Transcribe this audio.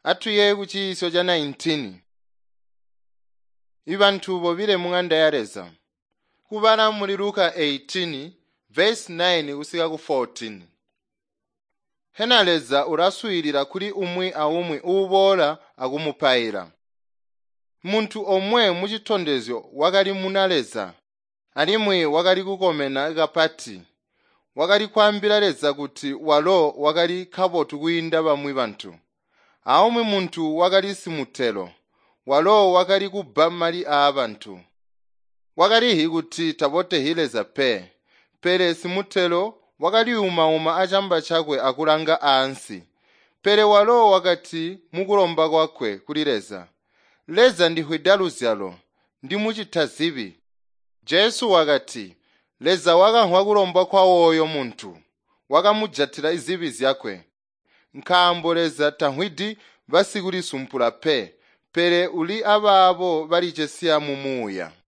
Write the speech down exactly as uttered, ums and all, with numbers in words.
atuye kuchiso cha nineteen. Ibanthu bobile mung'anda yareza. Kubala muli Luka eighteen verse nine kusika ku fourteen. Henaleza uraswirira kuli umwi aumwi ubola akumupayira. Muntu omwe muchitondezyo wakali munaleza. Alimwe wakali kukomena kapati. Wakali kwambira leza kuti walo wakali kabotu kuyinda bamwi bantu. Aumwi muntu wakali simutelo. Walo wakali kuba mali a abantu. Wakali hi kuti tabote hileza pe. Pere simutelo wakali uma uma achamba chakwe akulanga ansi. Pere walo wakati mukulomba kwakwe kulileza. Leza ndi hwidaluzyalo ndi muchitazibi. Jesu wakati leza wakanhwa kulomba kwa oyo muntu wakamujatira izibi zyakwe. Nkambo leza tanhwidi basikuli sumpula pe. Pere uli ababo balichesiya mumuya.